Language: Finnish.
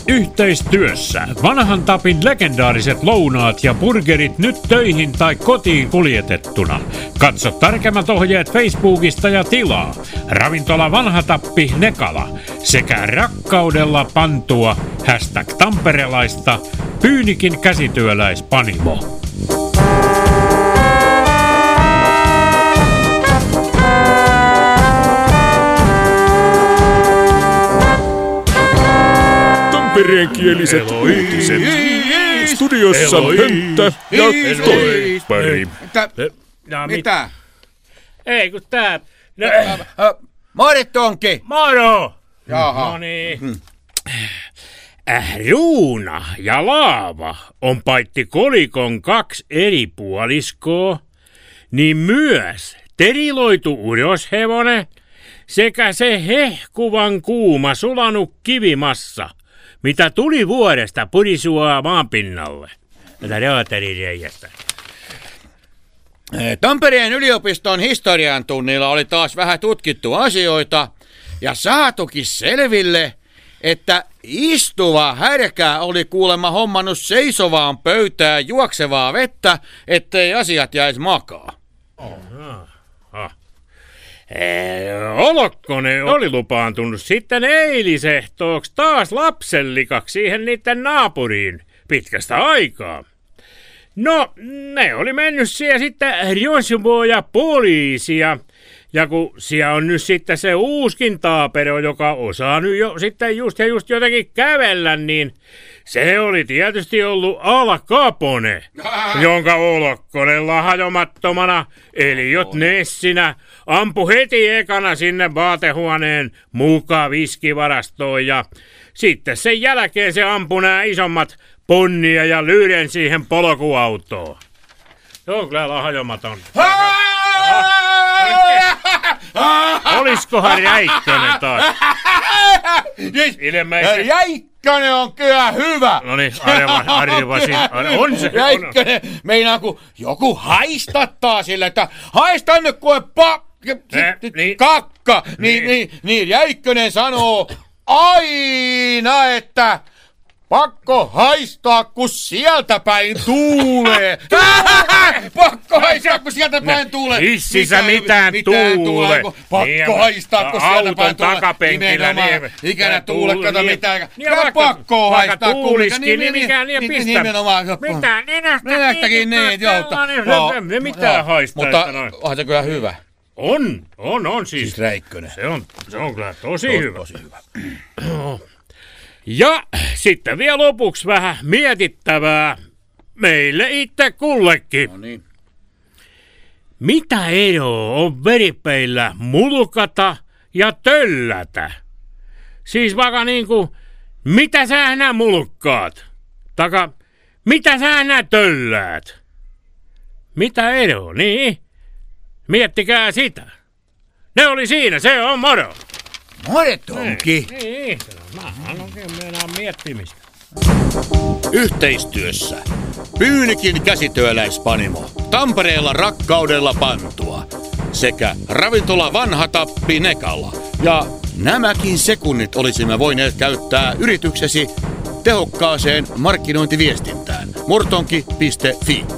Yhteistyössä Vanhan Tapin legendaariset lounaat ja burgerit nyt töihin tai kotiin kuljetettuna. Katso tarkemmat ohjeet Facebookista ja tilaa. Ravintola Vanha Tappi Nekala sekä rakkaudella pantua #tamperelaista Pyynikin käsityöläispanimo. Tampereenkieliset uutiset. Studiossa Pönttö ja Torppari. Mitä? Ei kun tää... Morittonki! Moro! Jaha. No niin. Ruuna ja laava on paitsi kolikon 2 eri puoliskoa, niin myös teriloitu uroshevonen sekä se hehkuvan kuuma sulanut kivimassa, mitä tuli vuodesta purisua maanpinnalle. Tätä reaterireiästä. Tampereen yliopiston historian tunnilla oli taas vähän tutkittu asioita ja saatukin selville, että istuva härkä oli kuulemma hommannut seisovaan pöytään juoksevaa vettä, ettei asiat jäisi makaa. Olokkonen oli lupaantunut sitten eilisehtooksi taas lapsellikaksi siihen niiden naapuriin pitkästä aikaa. No, ne oli mennyt siellä sitten Rjonsuboa ja poliisia. Ja kun siellä on nyt sitten se uuskin taapero, joka osaa nyt jo sitten just jotenkin kävellä, niin se oli tietysti ollut Al Capone, jonka Olokkonella hajomattomana Eliot Nessinä ampui heti ekana sinne vaatehuoneen mukaviskivarastoon ja sitten sen jälkeen se ampui nämä isommat ponnia ja lyhden siihen polkuautoon. Se on kyllä hajomaton. Oliskohan Räikkönen taas? Ilmeisesti. Räikkönen on kyllä hyvä. No niin, arvasin. On se. Räikkönen meinaa, kun joku haistattaa sille, että haista nyt kun kakka. Niin Räikkönen sanoo aina, että pakko haistaa, kun sieltä päin tuulee. Pakko haistaa, kun sieltä päin tuulee. Hississä mitään tuule. Pakko haistaa, kun sieltä päin tuulee. Takapenkillä. Ikinä tuule, kato mitään. Pakko haistaa, kuuliskin, niin mikään niin pistä. Nimenomaan. Mitään nenästäkin niin, joo. Ne mitään haistaa. Mutta onhan se kyllä hyvä. On siis. Räikkönen. Se on kyllä tosi hyvä. Ja sitten vielä lopuksi vähän mietittävää meille itse kullekin. No niin. Mitä eroa on veripeillä mulkata ja töllätä? Siis vaikka niinku, mitä sä nää mulkkaat? Taka, mitä sä nää tölläät? Mitä eroa? Niin, miettikää sitä. Ne oli siinä, se on moro. Morettonki. Niin, mä annoinkin meinaan miettimistä. Yhteistyössä Pyynikin käsityöläispanimo, Tampereella rakkaudella pantua, sekä ravintola Vanha Tappi Nekala. Ja nämäkin sekunnit olisimme voineet käyttää yrityksesi tehokkaaseen markkinointiviestintään. Mortonki.fi